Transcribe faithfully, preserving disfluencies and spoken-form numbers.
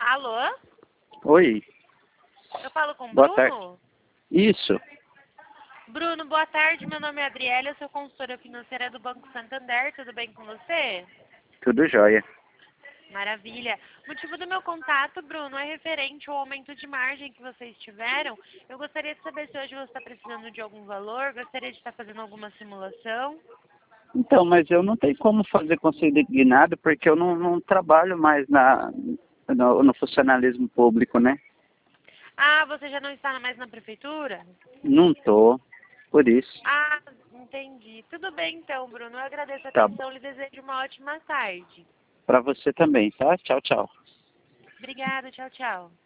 Alô? Oi, Eu falo com o boa Bruno? tarde. Isso, Bruno, boa tarde. Meu nome é Adriele, eu sou consultora financeira do Banco Santander. Tudo bem com você? tudo jóia. Maravilha. O motivo do meu contato, Bruno, é referente ao aumento de margem que vocês tiveram. Eu gostaria de saber se hoje você está precisando de algum valor, gostaria de estar fazendo alguma simulação. Então, mas eu não tenho como fazer consignado porque eu não, não trabalho mais na, no, no funcionalismo público, né? Ah, você já não está mais na prefeitura? Não tô, por isso. Ah, entendi. Tudo bem então, Bruno. Eu agradeço a Tá, atenção e lhe desejo uma ótima tarde. pra você também, tá? Tchau, tchau. Obrigada, tchau, tchau.